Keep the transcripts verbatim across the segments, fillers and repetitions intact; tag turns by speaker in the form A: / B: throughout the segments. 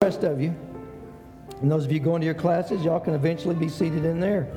A: rest of you. And those of you going to your classes, y'all can eventually be seated in there.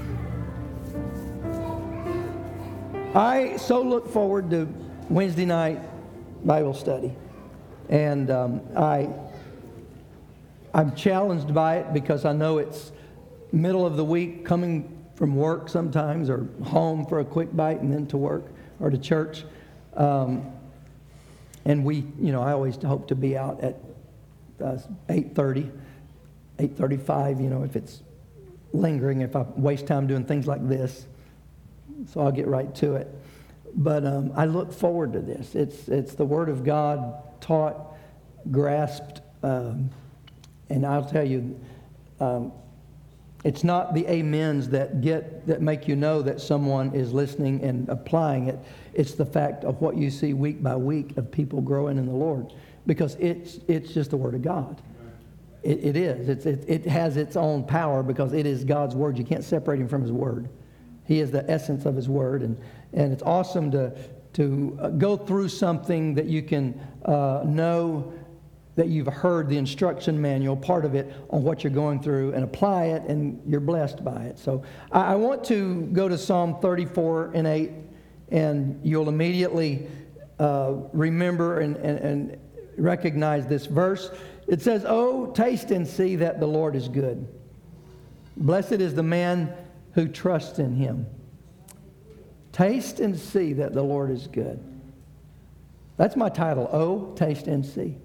A: I so look forward to Wednesday night Bible study. And um, I, I'm challenged by it because I know it's middle of the week, coming from work sometimes, or home for a quick bite and then to work or to church. Um, and we, you know, I always hope to be out at uh, eight thirty, eight thirty-five, you know, if it's lingering, if I waste time doing things like this. So I'll get right to it. But um, I look forward to this. It's it's the Word of God taught, grasped, um, and I'll tell you, um, it's not the amens that get that make you know that someone is listening and applying it. It's the fact of what you see week by week of people growing in the Lord, because it's it's just the Word of God. It, it is. It's it, it has its own power because it is God's Word. You can't separate Him from His Word. He is the essence of His Word, and and it's awesome to to go through something that you can uh, know that you've heard the instruction manual, part of it, on what you're going through, and apply it, and you're blessed by it. So I, I want to go to Psalm thirty-four and eight, and you'll immediately uh, remember and, and, and recognize this verse. It says, "Oh, taste and see that the Lord is good. Blessed is the man who trusts in Him." Taste and see that the Lord is good. That's my title, "Oh, taste and see."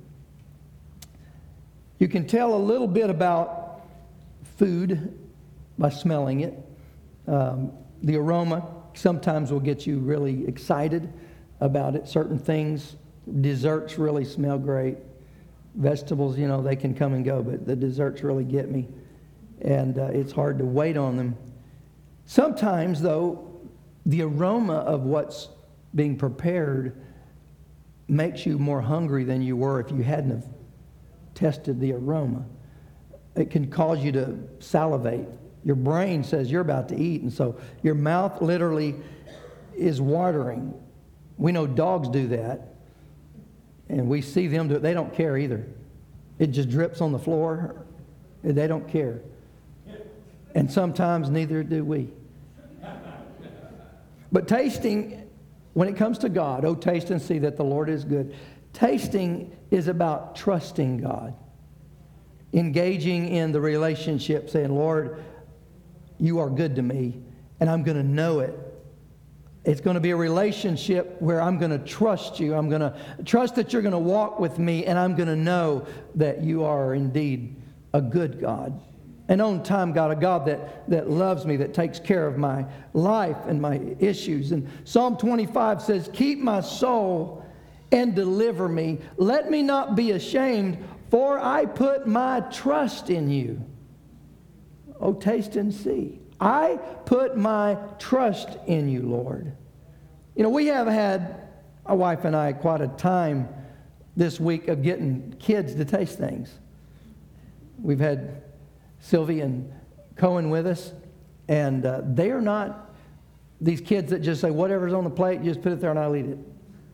A: You can tell a little bit about food by smelling it. Um, the aroma sometimes will get you really excited about it. Certain things, desserts really smell great. Vegetables, you know, they can come and go, but the desserts really get me. And uh, it's hard to wait on them. Sometimes, though, the aroma of what's being prepared makes you more hungry than you were if you hadn't have tested the aroma. It can cause you to salivate. Your brain says you're about to eat, and so your mouth literally is watering. We know dogs do that, and we see them do it. They don't care either. It just drips on the floor. They don't care. And sometimes neither do we. But tasting, when it comes to God, oh, taste and see that the Lord is good. Tasting is about trusting God, engaging in the relationship, saying, "Lord, you are good to me, and I'm going to know it." It's going to be a relationship where I'm going to trust you. I'm going to trust that you're going to walk with me, and I'm going to know that you are indeed a good God, an on-time God, a God that, that loves me, that takes care of my life and my issues. And Psalm twenty-five says, "Keep my soul and deliver me. Let me not be ashamed, for I put my trust in you." Oh, taste and see. I put my trust in you, Lord. You know, we have had, my wife and I, quite a time this week of getting kids to taste things. We've had Sylvie and Cohen with us, and uh, they are not these kids that just say, whatever's on the plate, just put it there and I'll eat it.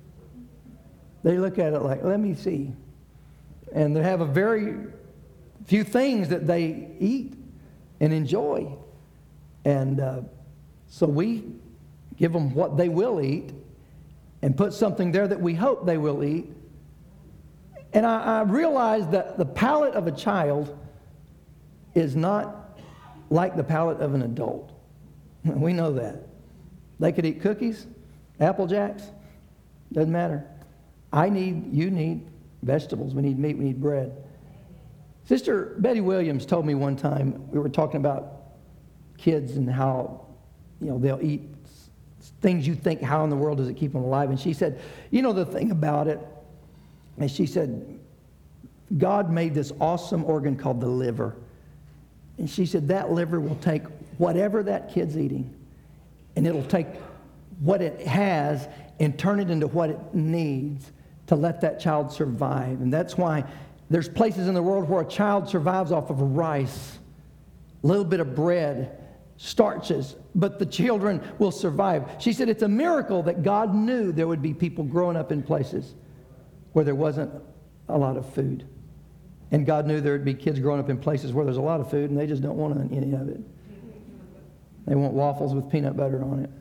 A: They look at it like, let me see. And they have a very few things that they eat and enjoy. And uh, so we give them what they will eat and put something there that we hope they will eat. And I, I realize that the palate of a child is not like the palate of an adult. We know that. They could eat cookies, Apple Jacks, doesn't matter. I need, you need vegetables. We need meat. We need bread. Sister Betty Williams told me one time, we were talking about kids and how, you know, they'll eat things you think, how in the world does it keep them alive? And she said, you know, the thing about it, and she said, God made this awesome organ called the liver. And she said that liver will take whatever that kid's eating, and it'll take what it has and turn it into what it needs to let that child survive. And that's why there's places in the world where a child survives off of rice, a little bit of bread, starches, but the children will survive. She said it's a miracle that God knew there would be people growing up in places where there wasn't a lot of food. And God knew there would be kids growing up in places where there's a lot of food and they just don't want any of it. They want waffles with peanut butter on it.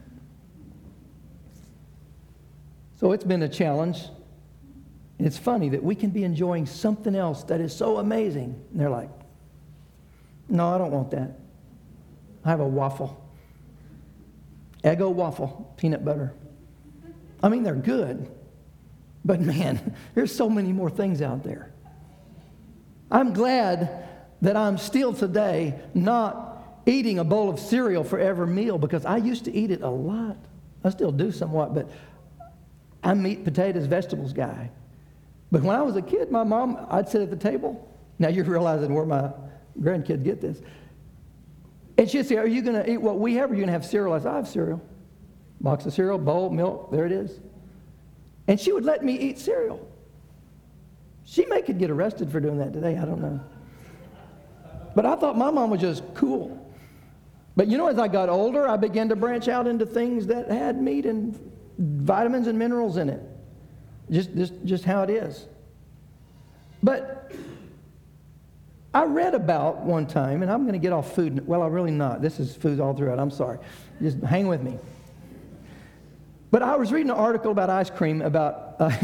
A: So it's been a challenge. And it's funny that we can be enjoying something else that is so amazing. And they're like, no, I don't want that. I have a waffle. Eggo waffle, peanut butter. I mean, they're good. But man, there's so many more things out there. I'm glad that I'm still today not eating a bowl of cereal for every meal, because I used to eat it a lot. I still do somewhat, but I'm meat, potatoes, vegetables guy. But when I was a kid, my mom, I'd sit at the table. Now you're realizing where my grandkids get this. And she'd say, are you going to eat what we have, or are you going to have cereal? I said, I have cereal. Box of cereal, bowl, milk, there it is. And she would let me eat cereal. She may could get arrested for doing that today, I don't know. But I thought my mom was just cool. But you know, as I got older, I began to branch out into things that had meat and vitamins and minerals in it. Just, just, just how it is. But I read about one time, and I'm going to get off food. Well, I'm really not. This is food all throughout. I'm sorry. Just hang with me. But I was reading an article about ice cream, about uh,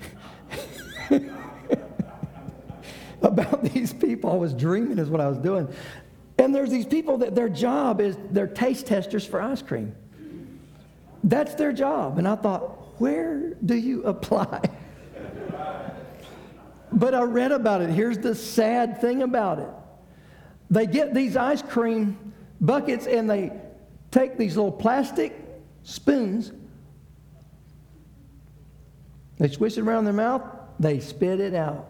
A: about these people. I was dreaming is what I was doing. And there's these people that their job is they're taste testers for ice cream. That's their job. And I thought, where do you apply? But I read about it. Here's the sad thing about it. They get these ice cream buckets and they take these little plastic spoons. They squish it around their mouth. They spit it out.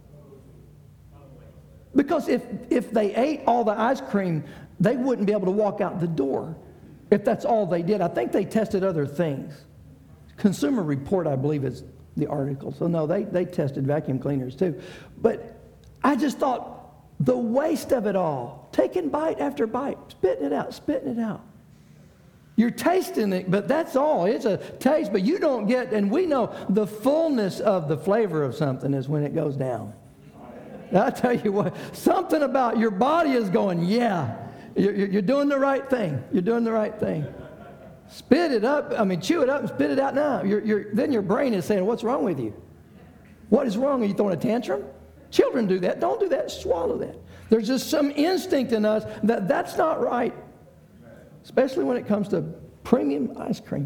A: Because if, if they ate all the ice cream, they wouldn't be able to walk out the door if that's all they did. I think they tested other things. Consumer Report, I believe, is the article. So no, they, they tested vacuum cleaners too. But I just thought, the waste of it all, taking bite after bite, spitting it out, spitting it out. You're tasting it, but that's all. It's a taste, but you don't get, and we know the fullness of the flavor of something is when it goes down. I tell you what, something about your body is going, yeah, you're, you're doing the right thing. You're doing the right thing. Spit it up. I mean, chew it up and spit it out now. You're, you're, then your brain is saying, what's wrong with you? What is wrong? Are you throwing a tantrum? Children do that. Don't do that. Swallow that. There's just some instinct in us that that's not right, especially when it comes to premium ice cream.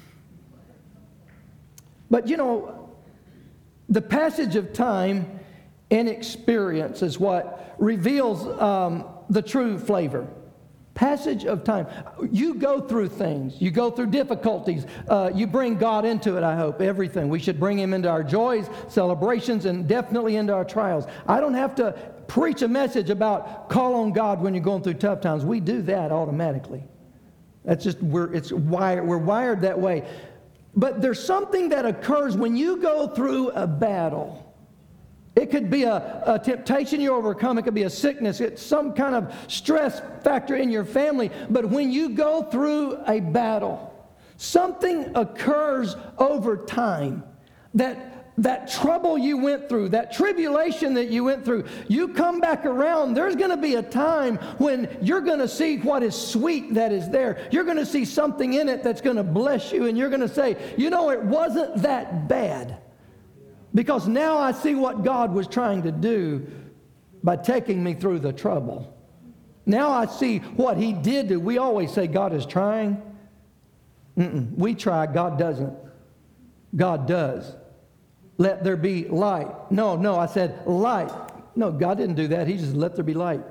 A: But, you know, the passage of time and experience is what reveals um, the true flavor. Passage of time. You go through things. You go through difficulties. Uh, you bring God into it, I hope, everything. We should bring Him into our joys, celebrations, and definitely into our trials. I don't have to preach a message about call on God when you're going through tough times. We do that automatically. That's just, we're, it's wired, we're wired that way. But there's something that occurs when you go through a battle. It could be a, a temptation you overcome. It could be a sickness. It's some kind of stress factor in your family. But when you go through a battle, something occurs over time. That, that trouble you went through, that tribulation that you went through, you come back around, there's going to be a time when you're going to see what is sweet that is there. You're going to see something in it that's going to bless you. And you're going to say, you know, it wasn't that bad. Because now I see what God was trying to do by taking me through the trouble. Now I see what He did do. We always say God is trying. Mm-mm. We try, God doesn't. God does. Let there be light. No, no, I said light. No, God didn't do that. He just let there be light.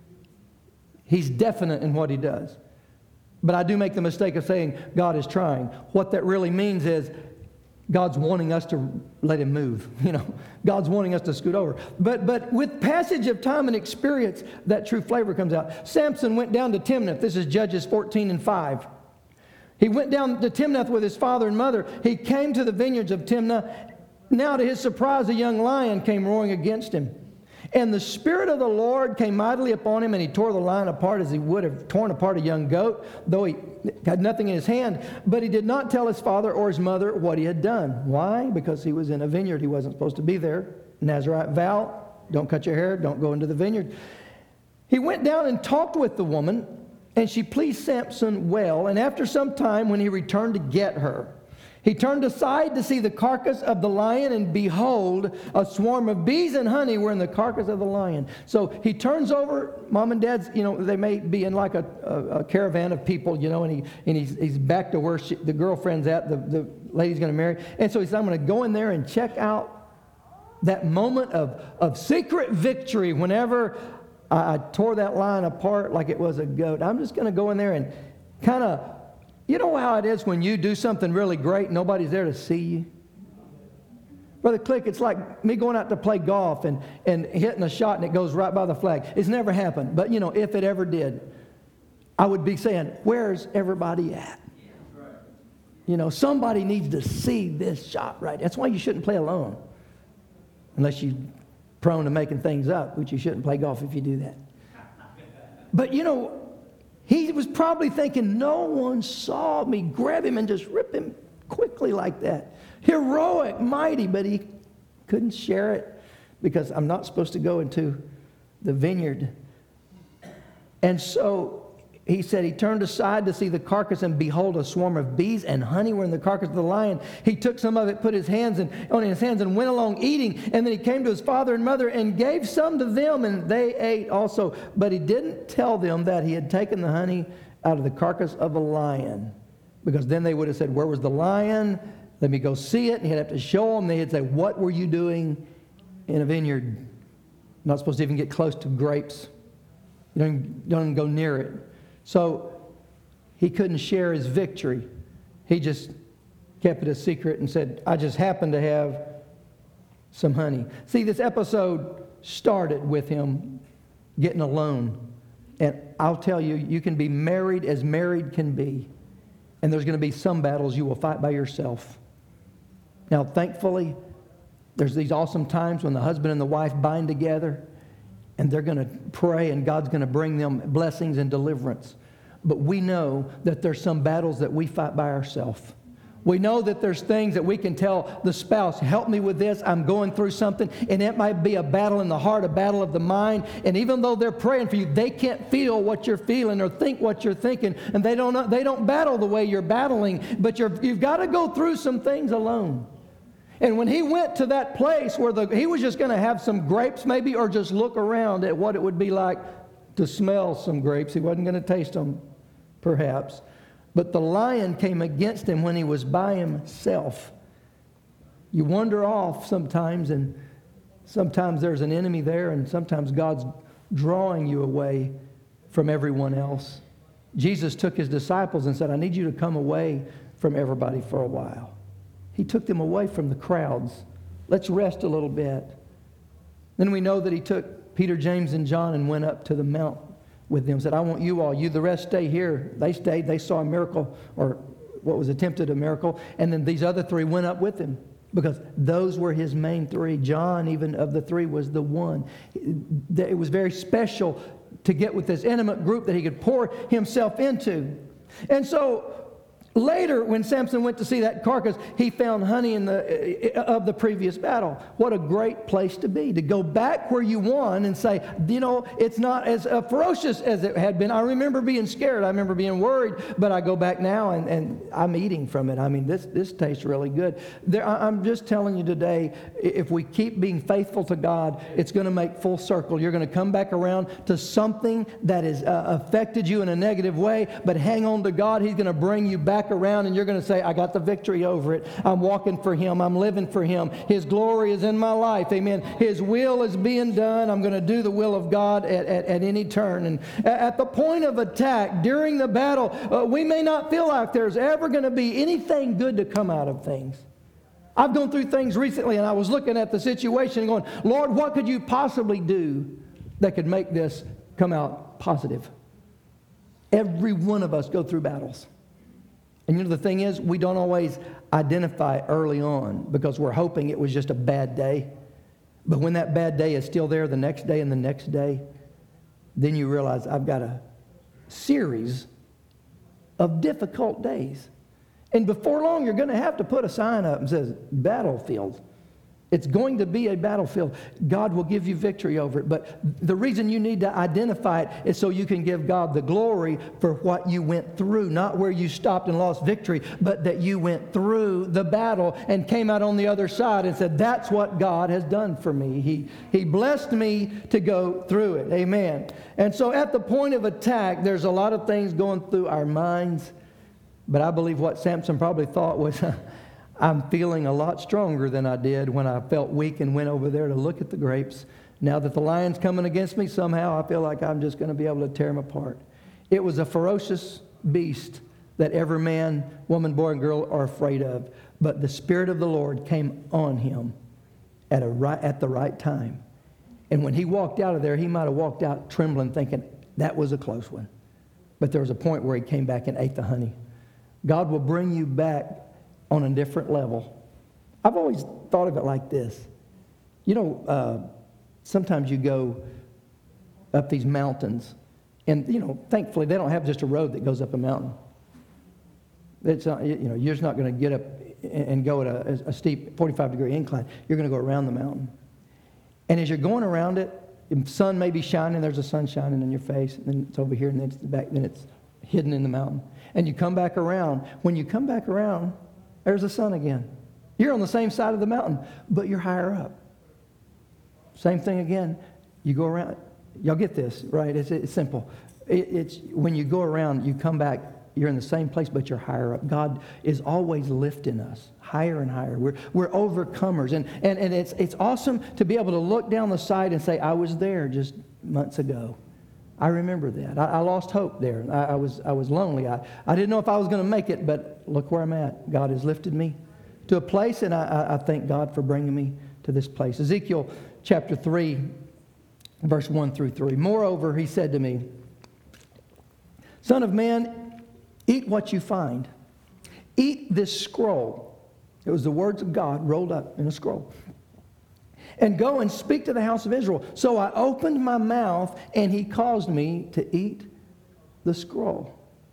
A: He's definite in what He does. But I do make the mistake of saying God is trying. What that really means is God's wanting us to let Him move. You know, God's wanting us to scoot over. But but with passage of time and experience, that true flavor comes out. Samson went down to Timnath. This is Judges fourteen and five. He went down to Timnath with his father and mother. He came to the vineyards of Timnah. Now to his surprise, a young lion came roaring against him. And the Spirit of the Lord came mightily upon him, and he tore the lion apart as he would have torn apart a young goat, though he had nothing in his hand. But he did not tell his father or his mother what he had done. Why? Because he was in a vineyard. He wasn't supposed to be there. Nazirite vow. Don't cut your hair. Don't go into the vineyard. He went down and talked with the woman, and she pleased Samson well. And after some time, when he returned to get her, he turned aside to see the carcass of the lion, and behold, a swarm of bees and honey were in the carcass of the lion. So he turns over. Mom and Dad's, you know, they may be in like a, a, a caravan of people, you know, and, he, and he's, he's back to where she, the girlfriend's at, the, the lady's going to marry. And so he said, I'm going to go in there and check out that moment of, of secret victory whenever I, I tore that lion apart like it was a goat. I'm just going to go in there and kind of, you know how it is when you do something really great, nobody's there to see you? Brother Click, it's like me going out to play golf and, and hitting a shot and it goes right by the flag. It's never happened. But, you know, if it ever did, I would be saying, where's everybody at? You know, somebody needs to see this shot right. That's why you shouldn't play alone. Unless you're prone to making things up, which you shouldn't play golf if you do that. But, you know, he was probably thinking, no one saw me grab him and just rip him quickly like that. Heroic, mighty, but he couldn't share it because I'm not supposed to go into the vineyard. And so he said he turned aside to see the carcass, and behold, a swarm of bees and honey were in the carcass of the lion. He took some of it, put his hands in, on his hands, and went along eating. And then he came to his father and mother and gave some to them, and they ate also. But he didn't tell them that he had taken the honey out of the carcass of a lion, because then they would have said, where was the lion? Let me go see it. And he'd have to show them. They'd say, what were you doing in a vineyard? Not supposed to even get close to grapes. You don't, don't even go near it. So he couldn't share his victory. He just kept it a secret and said, I just happened to have some honey. See, this episode started with him getting alone. And I'll tell you, you can be married as married can be. And there's going to be some battles you will fight by yourself. Now, thankfully, there's these awesome times when the husband and the wife bind together. And they're going to pray, and God's going to bring them blessings and deliverance. But we know that there's some battles that we fight by ourselves. We know that there's things that we can tell the spouse, help me with this, I'm going through something. And it might be a battle in the heart, a battle of the mind. And even though they're praying for you, they can't feel what you're feeling or think what you're thinking. And they don't know, they don't battle the way you're battling. But you're, you've got to go through some things alone. And when he went to that place where the, he was just going to have some grapes maybe, or just look around at what it would be like to smell some grapes. He wasn't going to taste them, perhaps. But the lion came against him when he was by himself. You wander off sometimes, and sometimes there's an enemy there, and sometimes God's drawing you away from everyone else. Jesus took his disciples and said, I need you to come away from everybody for a while. He took them away from the crowds. Let's rest a little bit. Then we know that he took Peter, James, and John and went up to the mount with them. Said, I want you all. You the rest stay here. They stayed. They saw a miracle, or what was attempted a miracle. And then these other three went up with him, because those were his main three. John, even of the three, was the one. It was very special to get with this intimate group that he could pour himself into. And so later, when Samson went to see that carcass, he found honey in the of the previous battle. What a great place to be, to go back where you won and say, you know, it's not as uh, ferocious as it had been. I remember being scared. I remember being worried, but I go back now and, and I'm eating from it. I mean, this, this tastes really good. There, I'm just telling you today, if we keep being faithful to God, it's going to make full circle. You're going to come back around to something that has uh, affected you in a negative way, but hang on to God. He's going to bring you back around, and you're going to say, I got the victory over it. I'm walking for him. I'm living for him. His glory is in my life. Amen. His will is being done. I'm going to do the will of God at, at, at any turn. And at the point of attack, during the battle, uh, we may not feel like there's ever going to be anything good to come out of things. I've gone through things recently, and I was looking at the situation and going, Lord, what could you possibly do that could make this come out positive? Every one of us go through battles. And you know, the thing is, we don't always identify early on because we're hoping it was just a bad day. But when that bad day is still there the next day and the next day, then you realize I've got a series of difficult days. And before long, you're going to have to put a sign up that says battlefield. It's going to be a battlefield. God will give you victory over it. But the reason you need to identify it is so you can give God the glory for what you went through. Not where you stopped and lost victory, but that you went through the battle and came out on the other side and said, that's what God has done for me. He, he blessed me to go through it. Amen. And so at the point of attack, there's a lot of things going through our minds. But I believe what Samson probably thought was, I'm feeling a lot stronger than I did when I felt weak and went over there to look at the grapes. Now that the lion's coming against me, somehow I feel like I'm just going to be able to tear him apart. It was a ferocious beast that every man, woman, boy, and girl are afraid of. But the Spirit of the Lord came on him at, a right, at the right time. And when he walked out of there, he might have walked out trembling, thinking, that was a close one. But there was a point where he came back and ate the honey. God will bring you back on a different level. I've always thought of it like this. You know, uh, sometimes you go up these mountains, and, you know, thankfully they don't have just a road that goes up a mountain. It's not, you know, you're just not going to get up and go at a, a steep forty-five degree incline. You're going to go around the mountain. And as you're going around it, the sun may be shining, there's a sun shining in your face, and then it's over here, and then it's back, then it's hidden in the mountain. And you come back around. When you come back around, there's the sun again. You're on the same side of the mountain, but you're higher up. Same thing again. You go around. Y'all get this, right? It's, it's simple. It, it's when you go around, you come back, you're in the same place, but you're higher up. God is always lifting us higher and higher. We're, we're overcomers. And, and, and it's, it's awesome to be able to look down the side and say, I was there just months ago. I remember that. I, I lost hope there. I, I was I was lonely. I, I didn't know if I was going to make it, but look where I'm at. God has lifted me to a place, and I, I, I thank God for bringing me to this place. Ezekiel chapter three, verse one through three. Moreover, he said to me, Son of man, eat what you find. Eat this scroll. It was the words of God rolled up in a scroll. And go and speak to the house of Israel. So I opened my mouth, and he caused me to eat the scroll.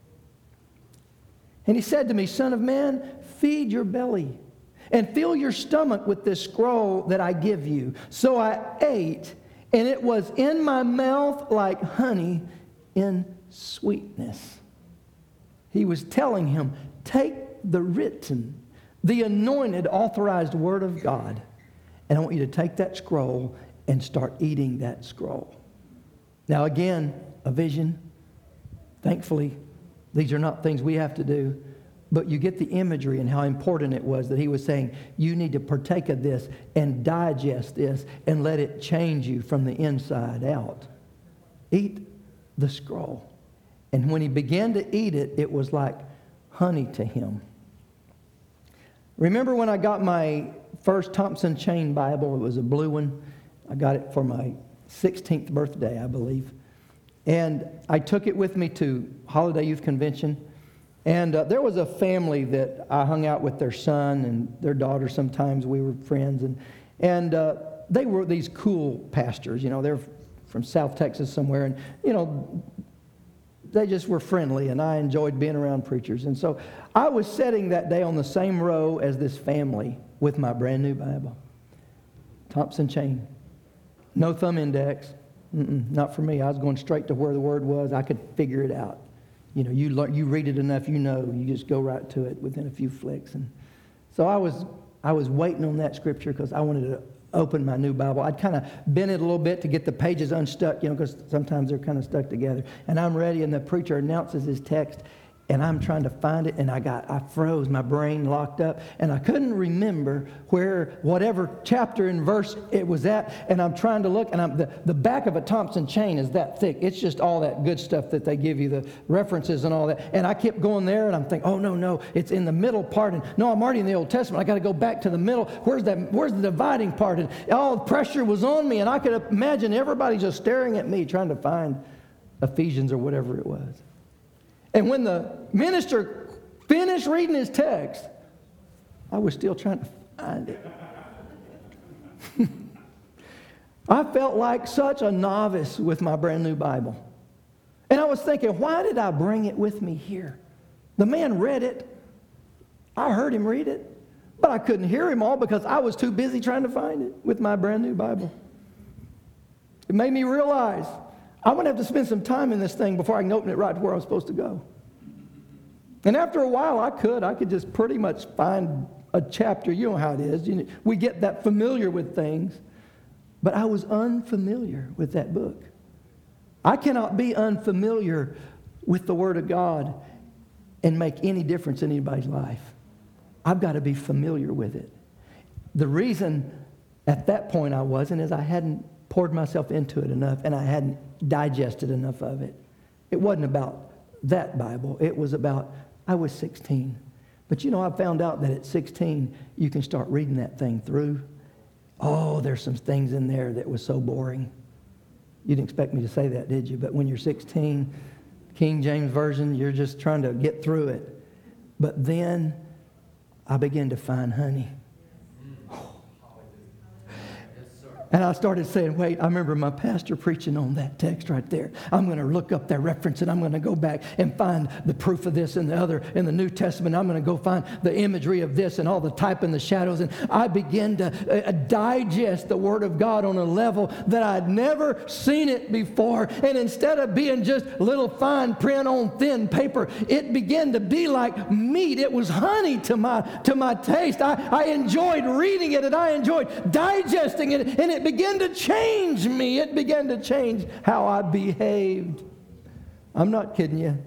A: And he said to me, Son of man, feed your belly, and fill your stomach with this scroll that I give you. So I ate, and it was in my mouth like honey in sweetness. He was telling him, take the written, the anointed, authorized word of God, and I want you to take that scroll and start eating that scroll. Now again, a vision. Thankfully, these are not things we have to do. But you get the imagery and how important it was that he was saying, you need to partake of this and digest this and let it change you from the inside out. Eat the scroll. And when he began to eat it, it was like honey to him. Remember when I got my first Thompson Chain Bible? It was a blue one. I got it for my sixteenth birthday, I believe. And I took it with me to Holiday Youth Convention. And uh, there was a family that I hung out with, their son and their daughter. Sometimes we were friends. And, and uh, they were these cool pastors. You know, they're from South Texas somewhere. And, you know, they just were friendly. And I enjoyed being around preachers. And so I was sitting that day on the same row as this family with my brand new Bible. Thompson Chain. No thumb index. Mm-mm, not for me. I was going straight to where the word was. I could figure it out. You know, you learn, you read it enough, you know, you just go right to it within a few flicks. And so I was I was waiting on that scripture because I wanted to open my new Bible. I'd kind of bend it a little bit to get the pages unstuck, you know, because sometimes they're kind of stuck together. And I'm ready, and the preacher announces his text, and I'm trying to find it, and I got I froze, my brain locked up, and I couldn't remember where whatever chapter and verse it was at, and I'm trying to look, and I'm, the, the back of a Thompson chain is that thick. It's just all that good stuff that they give you, the references and all that, and I kept going there, and I'm thinking, oh, no, no, it's in the middle part, and no, I'm already in the Old Testament. I got to go back to the middle. Where's that? Where's the dividing part? And all the pressure was on me, and I could imagine everybody just staring at me trying to find Ephesians or whatever it was. And when the minister finished reading his text, I was still trying to find it. I felt like such a novice with my brand new Bible. And I was thinking, why did I bring it with me here? The man read it. I heard him read it. But I couldn't hear him all because I was too busy trying to find it with my brand new Bible. It made me realize I'm going to have to spend some time in this thing before I can open it right to where I'm supposed to go. And after a while, I could. I could just pretty much find a chapter. You know how it is. You know, we get that familiar with things. But I was unfamiliar with that book. I cannot be unfamiliar with the Word of God and make any difference in anybody's life. I've got to be familiar with it. The reason at that point I wasn't is I hadn't poured myself into it enough and I hadn't digested enough of it. It wasn't about that Bible. It was about, I was sixteen. But you know, I found out that at sixteen, you can start reading that thing through. Oh, there's some things in there that was so boring. You didn't expect me to say that, did you? But when you're sixteen, King James Version, you're just trying to get through it. But then I began to find honey. And I started saying, wait, I remember my pastor preaching on that text right there. I'm going to look up that reference and I'm going to go back and find the proof of this in the other, in the New Testament. I'm going to go find the imagery of this and all the type and the shadows. And I began to uh, digest the Word of God on a level that I'd never seen it before. And instead of being just little fine print on thin paper, it began to be like meat. It was honey to my, to my taste. I, I enjoyed reading it and I enjoyed digesting it. And it began to change me. It began to change how I behaved. I'm not kidding you.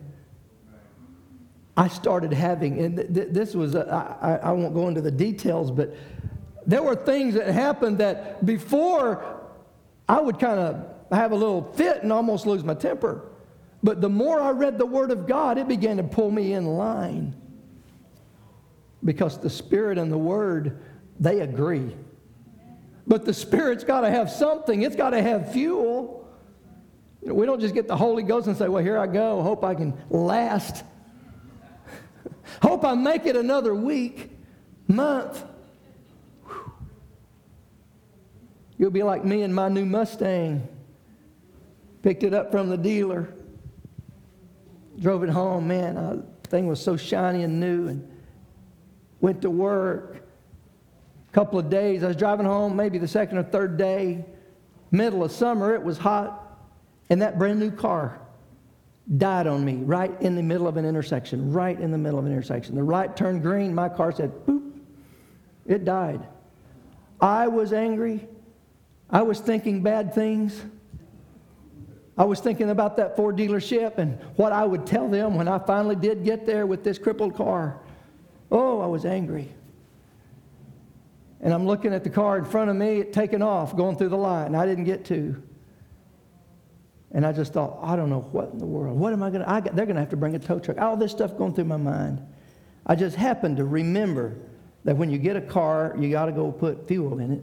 A: I started having, and th- th- this was, a, I, I won't go into the details, but there were things that happened that before I would kind of have a little fit and almost lose my temper. But the more I read the Word of God, it began to pull me in line. Because the Spirit and the Word, they agree. But the Spirit's got to have something. It's got to have fuel. You know, we don't just get the Holy Ghost and say, well, here I go. Hope I can last. Hope I make it another week, month. Whew. You'll be like me and my new Mustang. Picked it up from the dealer. Drove it home. Man, the thing was so shiny and new. And went to work. Couple of days, I was driving home, maybe the second or third day, middle of summer, it was hot, and that brand new car died on me right in the middle of an intersection, right in the middle of an intersection. The right turned green, my car said, boop, it died. I was angry. I was thinking bad things. I was thinking about that Ford dealership and what I would tell them when I finally did get there with this crippled car. Oh, I was angry. And I'm looking at the car in front of me, it taking off, going through the light, and I didn't get to. And I just thought, I don't know what in the world. What am I going to, they're going to have to bring a tow truck. All this stuff going through my mind. I just happened to remember that when you get a car, you got to go put fuel in it.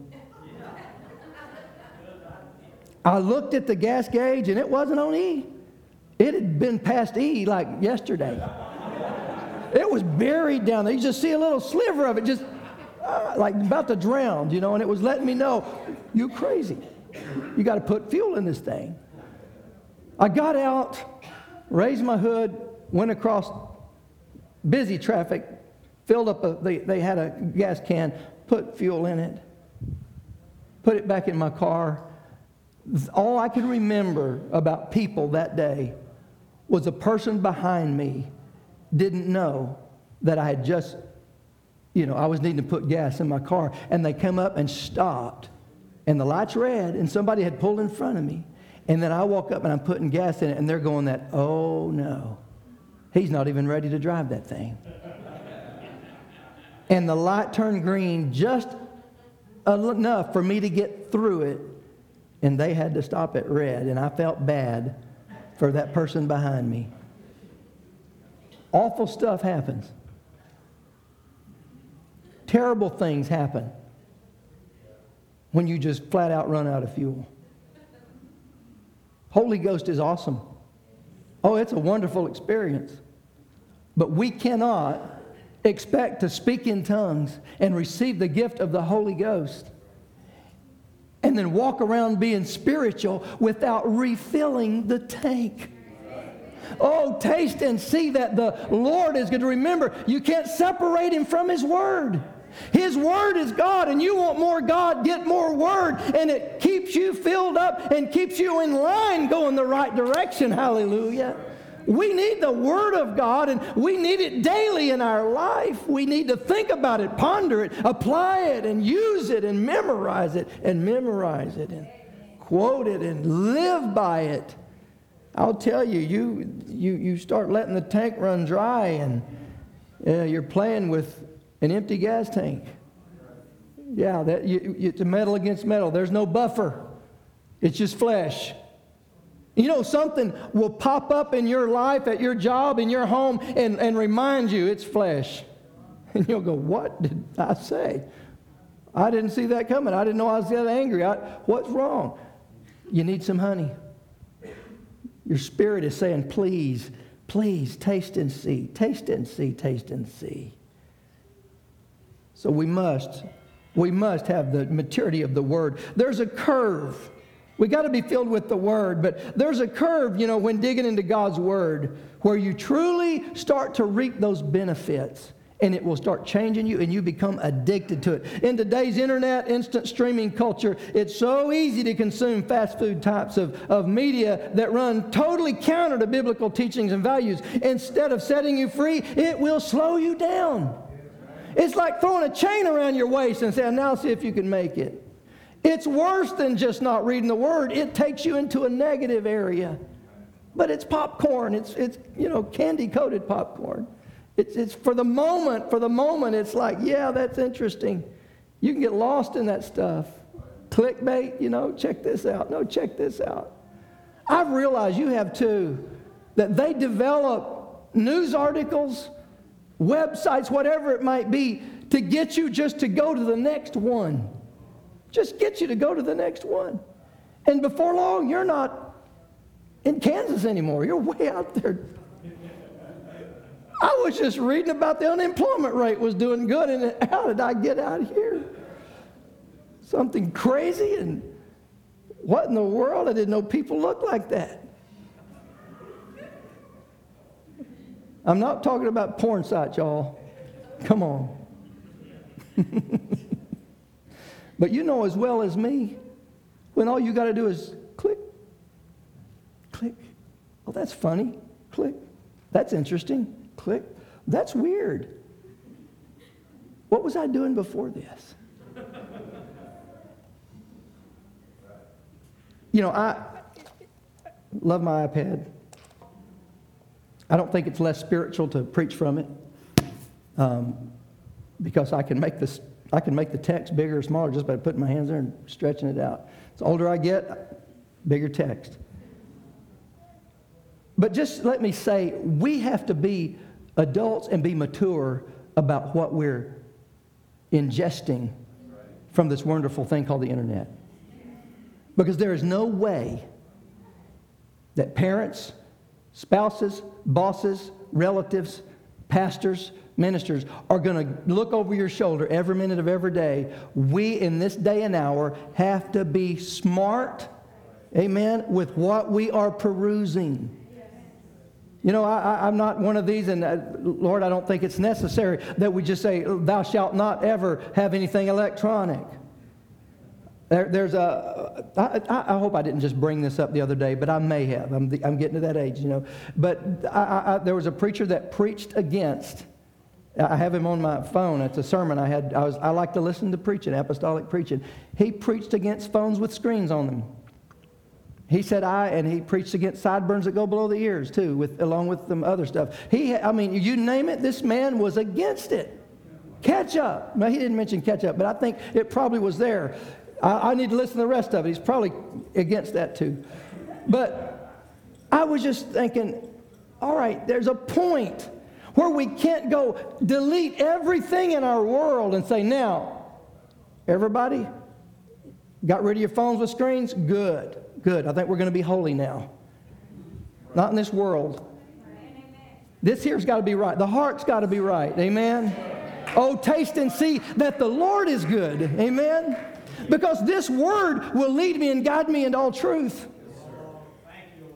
A: I looked at the gas gauge, and it wasn't on E. It had been past E like yesterday. It was buried down there. You just see a little sliver of it just... Uh, like about to drown, you know, and it was letting me know, you crazy. You got to put fuel in this thing. I got out, raised my hood, went across busy traffic, filled up, a, they, they had a gas can, put fuel in it, put it back in my car. All I can remember about people that day was a person behind me didn't know that I had just You know, I was needing to put gas in my car, and they come up and stopped, and the light's red, and somebody had pulled in front of me, and then I walk up and I'm putting gas in it, and they're going that, oh no, he's not even ready to drive that thing. And the light turned green just enough for me to get through it, and they had to stop at red, and I felt bad for that person behind me. Awful stuff happens. Terrible things happen when you just flat out run out of fuel. Holy Ghost is awesome. Oh, it's a wonderful experience. But we cannot expect to speak in tongues and receive the gift of the Holy Ghost and then walk around being spiritual without refilling the tank. Oh, taste and see that the Lord is going to remember. You can't separate Him from His Word. His Word is God, and you want more God, get more Word, and it keeps you filled up and keeps you in line going the right direction. Hallelujah. We need the Word of God, and we need it daily in our life. We need to think about it, ponder it, apply it, and use it, and memorize it, and memorize it, and quote it, and live by it. I'll tell you, you you, you start letting the tank run dry, and uh, you're playing with an empty gas tank. Yeah, that you, you, it's metal against metal. There's no buffer. It's just flesh. You know, something will pop up in your life, at your job, in your home, and, and remind you it's flesh. And you'll go, what did I say? I didn't see that coming. I didn't know I was that angry. I, what's wrong? You need some honey. Your spirit is saying, please, please, taste and see. Taste and see, taste and see. So we must, we must have the maturity of the Word. There's a curve. We got to be filled with the Word, but there's a curve, you know, when digging into God's Word, where you truly start to reap those benefits, and it will start changing you, and you become addicted to it. In today's internet, instant streaming culture, it's so easy to consume fast food types of, of media that run totally counter to biblical teachings and values. Instead of setting you free, it will slow you down. It's like throwing a chain around your waist and saying, now see if you can make it. It's worse than just not reading the Word. It takes you into a negative area. But it's popcorn. It's, it's you know, candy-coated popcorn. It's, it's for the moment, for the moment, it's like, yeah, that's interesting. You can get lost in that stuff. Clickbait, you know, check this out. No, check this out. I've realized you have too, that they develop news articles, websites, whatever it might be, to get you just to go to the next one. Just get you to go to the next one. And before long, you're not in Kansas anymore. You're way out there. I was just reading about the unemployment rate was doing good, and how did I get out of here? Something crazy, and what in the world? I didn't know people looked like that. I'm not talking about porn sites, y'all. Come on. But you know as well as me, when all you got to do is click, click. Oh, that's funny. Click. That's interesting. Click. That's weird. What was I doing before this? You know, I love my iPad. I don't think it's less spiritual to preach from it, um, because I can make this. I can make the text bigger or smaller just by putting my hands there and stretching it out. The older I get, bigger text. But just let me say, we have to be adults and be mature about what we're ingesting from this wonderful thing called the internet. Because there is no way that parents, spouses, bosses, relatives, pastors, ministers are going to look over your shoulder every minute of every day. We, in this day and hour, have to be smart, amen, with what we are perusing. You know, I, I, I'm not one of these, and uh, Lord, I don't think it's necessary that we just say, thou shalt not ever have anything electronic. There, there's a, I, I hope I didn't just bring this up the other day, but I may have. I'm, the, I'm getting to that age, you know. But I, I, there was a preacher that preached against, I have him on my phone. It's a sermon I had. I was. I like to listen to preaching, apostolic preaching. He preached against phones with screens on them. He said, I, and he preached against sideburns that go below the ears, too, with along with some other stuff. He, I mean, you name it, this man was against it. Ketchup. Well, he didn't mention ketchup, but I think it probably was there. I, I need to listen to the rest of it. He's probably against that, too. But I was just thinking, all right, there's a point where we can't go delete everything in our world and say, now, everybody, got rid of your phones with screens? Good, good. I think we're going to be holy now. Not in this world. This here's got to be right. The heart's got to be right. Amen? Oh, taste and see that the Lord is good. Amen? Because this word will lead me and guide me into all truth. So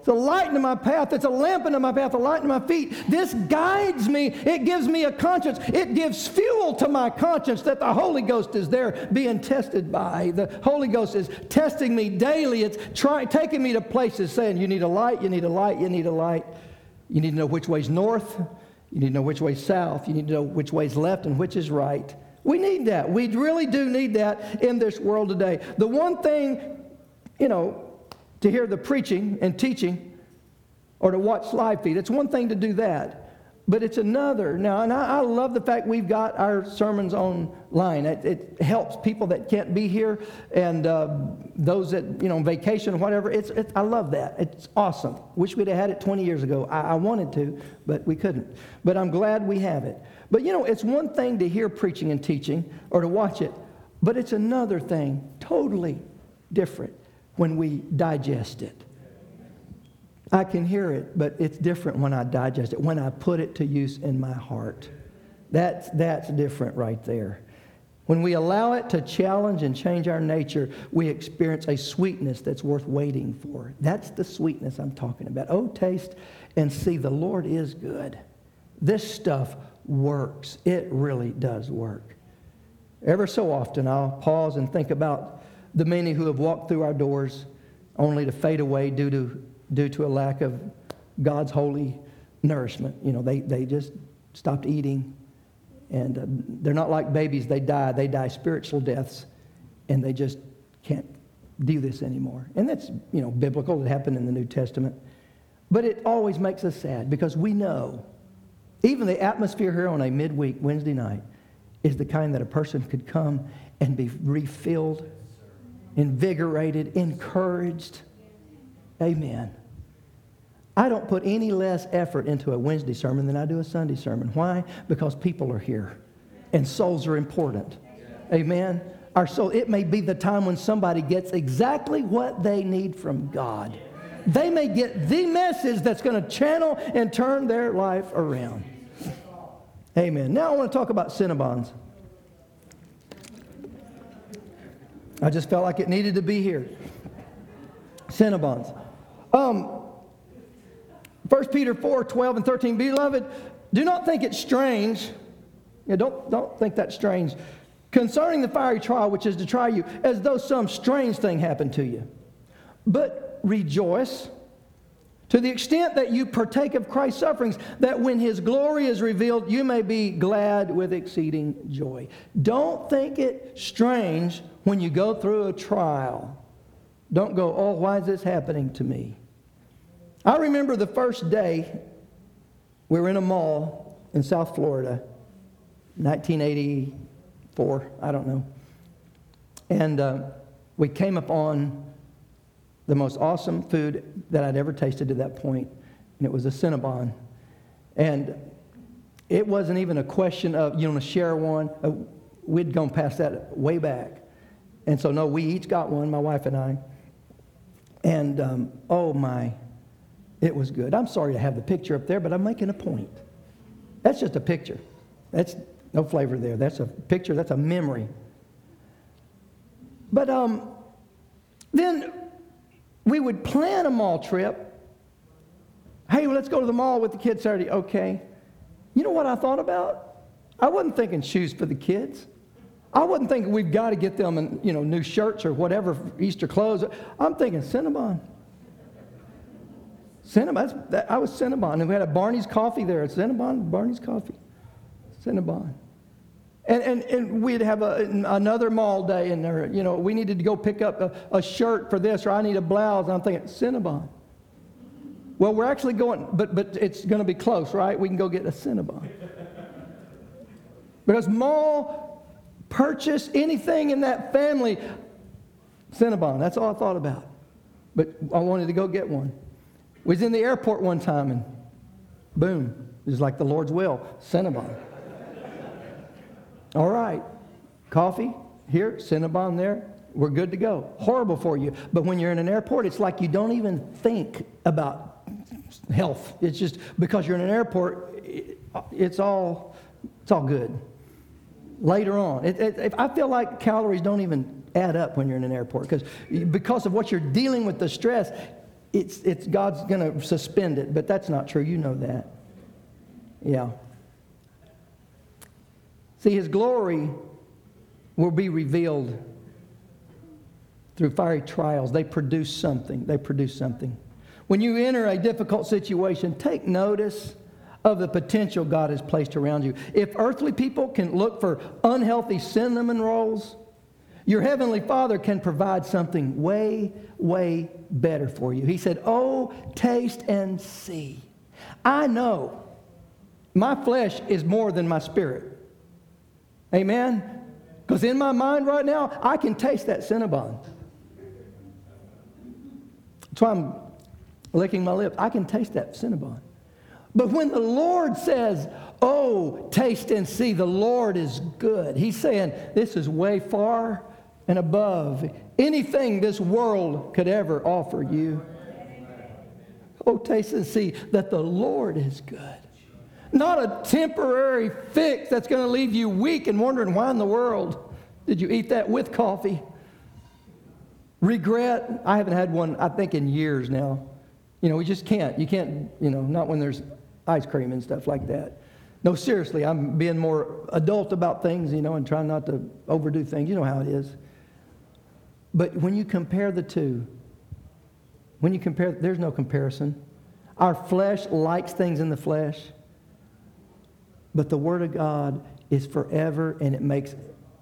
A: the light into my path. It's a lamp into my path, a light into my feet. This guides me. It gives me a conscience. It gives fuel to my conscience that the Holy Ghost is there being tested by. The Holy Ghost is testing me daily. It's trying, taking me to places saying, you need a light, you need a light, you need a light. You need to know which way's north. You need to know which way's south. You need to know which way's left and which is right. We need that. We really do need that in this world today. The one thing, you know, to hear the preaching and teaching or to watch live feed, it's one thing to do that, but it's another. Now, and I, I love the fact we've got our sermons online. It, it helps people that can't be here and uh, those that, you know, on vacation or whatever. It's, it's, I love that. It's awesome. Wish we'd have had it twenty years ago. I, I wanted to, but we couldn't. But I'm glad we have it. But, you know, it's one thing to hear preaching and teaching or to watch it, but it's another thing, totally different, when we digest it. I can hear it, but it's different when I digest it, when I put it to use in my heart. That's, that's different right there. When we allow it to challenge and change our nature, we experience a sweetness that's worth waiting for. That's the sweetness I'm talking about. Oh, taste and see the Lord is good. This stuff works. It really does work. Ever so often, I'll pause and think about the many who have walked through our doors only to fade away due to due to a lack of God's holy nourishment. You know, they, they just stopped eating, and uh, they're not like babies. They die. They die spiritual deaths, and they just can't do this anymore. And that's, you know, biblical. It happened in the New Testament. But it always makes us sad because we know even the atmosphere here on a midweek Wednesday night is the kind that a person could come and be refilled, invigorated, encouraged. Amen. I don't put any less effort into a Wednesday sermon than I do a Sunday sermon. Why? Because people are here, and souls are important. Amen. Our soul, it may be the time when somebody gets exactly what they need from God. They may get the message that's going to channel and turn their life around. Amen. Now I want to talk about Cinnabons. I just felt like it needed to be here. Cinnabons. Um, First Peter four, twelve and thirteen. Beloved, do not think it strange. Yeah, don't, don't think that strange. Concerning the fiery trial which is to try you, as though some strange thing happened to you. But rejoice to the extent that you partake of Christ's sufferings, that when His glory is revealed, you may be glad with exceeding joy. Don't think it strange when you go through a trial. Don't go, oh, why is this happening to me? I remember the first day we were in a mall in South Florida, nineteen eighty-four, I don't know. And uh, we came upon the most awesome food that I'd ever tasted to that point, and it was a Cinnabon. And it wasn't even a question of, you want to share one? Uh, we'd gone past that way back. And so, no, we each got one, my wife and I. And, um, oh, my, it was good. I'm sorry to have the picture up there, but I'm making a point. That's just a picture. That's no flavor there. That's a picture. That's a memory. But um, then we would plan a mall trip. Hey, well, let's go to the mall with the kids Saturday. Okay. You know what I thought about? I wasn't thinking shoes for the kids. I wasn't thinking we've got to get them, in, you know, new shirts or whatever, Easter clothes. I'm thinking Cinnabon. Cinnabon. That, I was Cinnabon. And we had a Barney's Coffee there. Cinnabon, Barney's Coffee. Cinnabon. And, and, and we'd have a, another mall day, and there, you know, we needed to go pick up a, a shirt for this, or I need a blouse. And I'm thinking, Cinnabon. Well, we're actually going, but, but it's going to be close, right? We can go get a Cinnabon. Because mall purchase, anything in that family, Cinnabon. That's all I thought about. But I wanted to go get one. We was in the airport one time, and boom, it was like the Lord's will, Cinnabon. All right, coffee here, Cinnabon there, we're good to go. Horrible for you. But when you're in an airport, it's like you don't even think about health. It's just because you're in an airport, it's all it's all good. Later on, it, it, I feel like calories don't even add up when you're in an airport because because of what you're dealing with, the stress. it's, it's God's going to suspend it, but that's not true. You know that. Yeah. See, His glory will be revealed through fiery trials. They produce something. They produce something. When you enter a difficult situation, take notice of the potential God has placed around you. If earthly people can look for unhealthy cinnamon rolls, your Heavenly Father can provide something way, way better for you. He said, oh, taste and see. I know my flesh is more than my spirit. Amen? Because in my mind right now, I can taste that Cinnabon. That's why I'm licking my lips. I can taste that Cinnabon. But when the Lord says, oh, taste and see, the Lord is good. He's saying this is way far and above anything this world could ever offer you. Oh, taste and see that the Lord is good. Not a temporary fix that's going to leave you weak and wondering why in the world did you eat that with coffee. Regret, I haven't had one, I think, in years now. You know, we just can't. You can't, you know, not when there's ice cream and stuff like that. No, seriously, I'm being more adult about things, you know, and trying not to overdo things. You know how it is. But when you compare the two, when you compare, there's no comparison. Our flesh likes things in the flesh, but the Word of God is forever, and it makes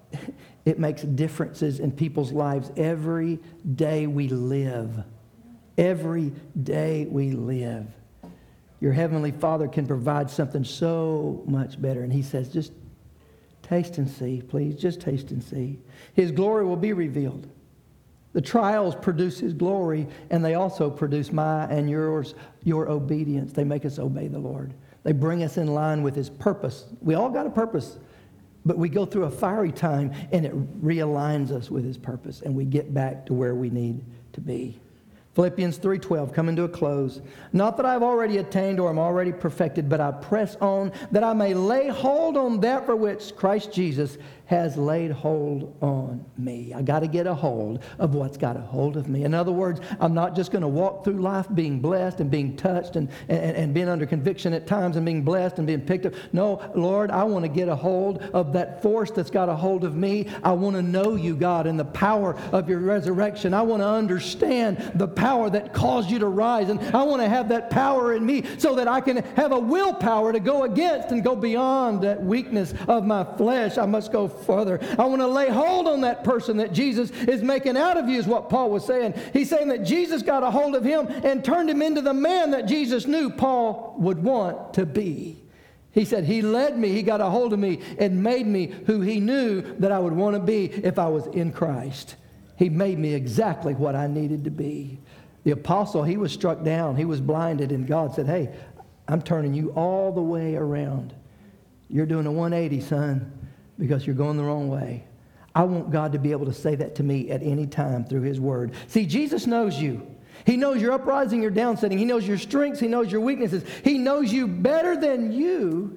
A: it makes differences in people's lives every day we live. Every day we live. Your Heavenly Father can provide something so much better. And He says, just taste and see, please. Just taste and see. His glory will be revealed. The trials produce His glory, and they also produce my and yours, your obedience. They make us obey the Lord. They bring us in line with His purpose. We all got a purpose, but we go through a fiery time, and it realigns us with His purpose, and we get back to where we need to be. Philippians three twelve, coming to a close. Not that I've already attained or am already perfected, but I press on that I may lay hold on that for which Christ Jesus has laid hold on me. I got to get a hold of what's got a hold of me. In other words, I'm not just going to walk through life being blessed and being touched and, and, and being under conviction at times and being blessed and being picked up. No, Lord, I want to get a hold of that force that's got a hold of me. I want to know you, God, and the power of your resurrection. I want to understand the power that caused you to rise. And I want to have that power in me so that I can have a willpower to go against and go beyond that weakness of my flesh. I must go further. I want to lay hold on that person that Jesus is making out of you, is what Paul was saying. He's saying that Jesus got a hold of him and turned him into the man that Jesus knew Paul would want to be. He said, He led me, He got a hold of me and made me who He knew that I would want to be if I was in Christ. He made me exactly what I needed to be. The apostle, he was struck down. He was blinded, and God said, hey, I'm turning you all the way around. You're doing a one eighty, son, because you're going the wrong way. I want God to be able to say that to me at any time through His Word. See, Jesus knows you. He knows your uprising, your downsetting. He knows your strengths. He knows your weaknesses. He knows you better than you.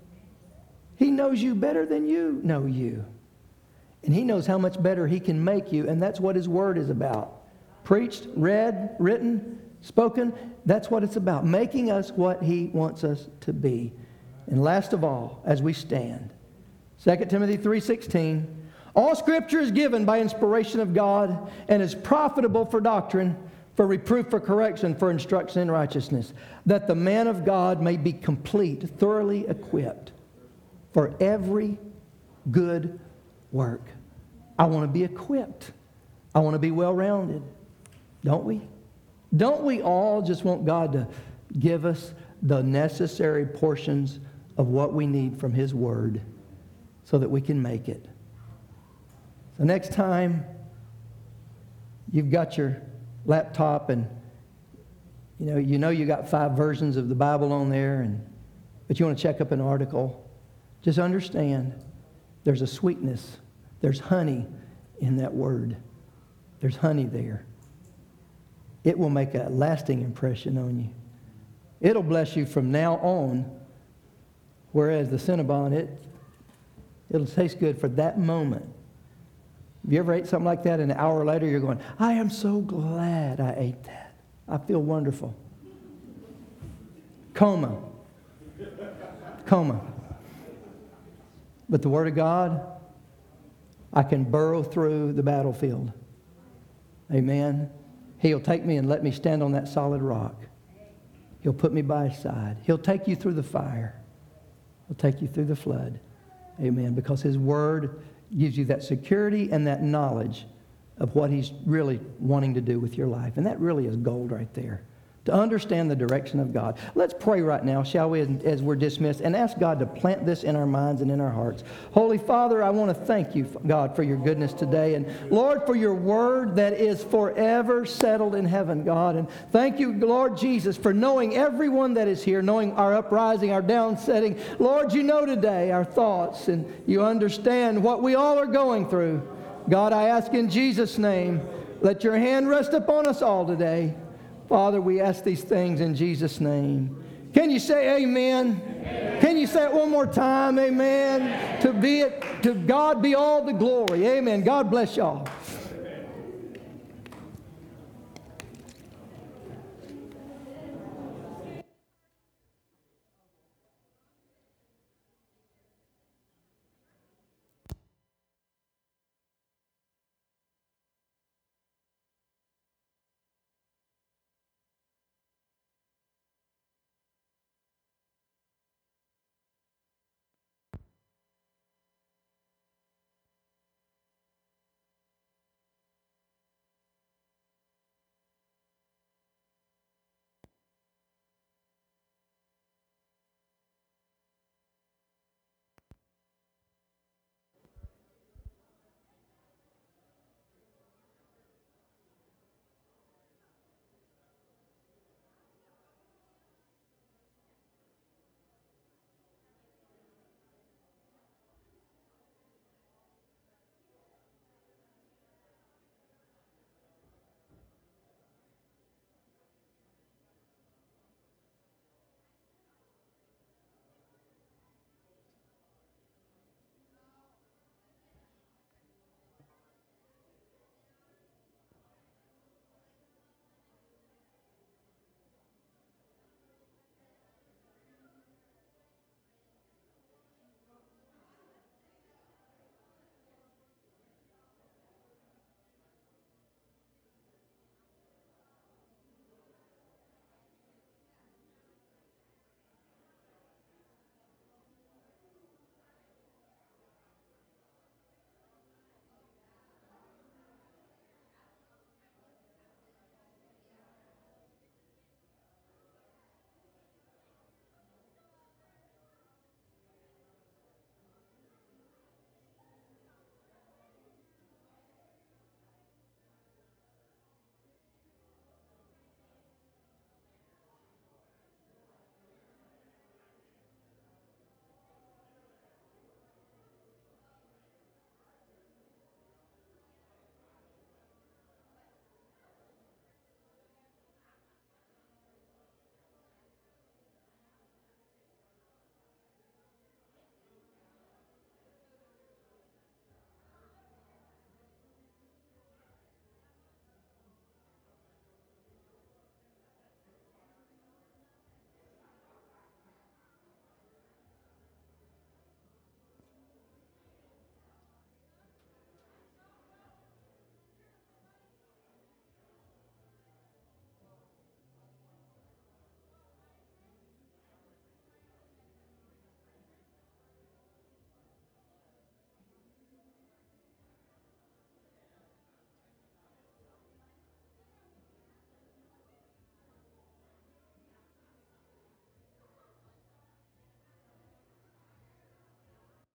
A: He knows you better than you know you. And He knows how much better He can make you, and that's what His Word is about. Preached, read, written, spoken, that's what it's about. Making us what He wants us to be. And last of all, as we stand, Second Timothy three sixteen, all Scripture is given by inspiration of God and is profitable for doctrine, for reproof, for correction, for instruction in righteousness, that the man of God may be complete, thoroughly equipped for every good work. I want to be equipped. I want to be well-rounded. Don't we? Don't we all just want God to give us the necessary portions of what we need from His Word so that we can make it? So next time you've got your laptop and you know you know you got five versions of the Bible on there, and but you want to check up an article, just understand there's a sweetness, there's honey in that word. There's honey there. It will make a lasting impression on you. It'll bless you from now on, whereas the Cinnabon, it, it'll taste good for that moment. Have you ever ate something like that and an hour later you're going, I am so glad I ate that. I feel wonderful. Coma. Coma. But the Word of God, I can burrow through the battlefield. Amen. He'll take me and let me stand on that solid rock. He'll put me by His side. He'll take you through the fire. He'll take you through the flood. Amen. Because His Word gives you that security and that knowledge of what He's really wanting to do with your life. And that really is gold right there. To understand the direction of God. Let's pray right now, shall we, as we're dismissed, and ask God to plant this in our minds and in our hearts. Holy Father, I want to thank you, God, for your goodness today. And Lord, for your word that is forever settled in heaven, God. And thank you, Lord Jesus, for knowing everyone that is here, knowing our uprising, our downsetting. Lord, you know today our thoughts, and you understand what we all are going through. God, I ask in Jesus' name, let your hand rest upon us all today. Father, we ask these things in Jesus' name. Can you say amen? Amen. Can you say it one more time? Amen. Amen. To be it, to God be all the glory. Amen. God bless y'all.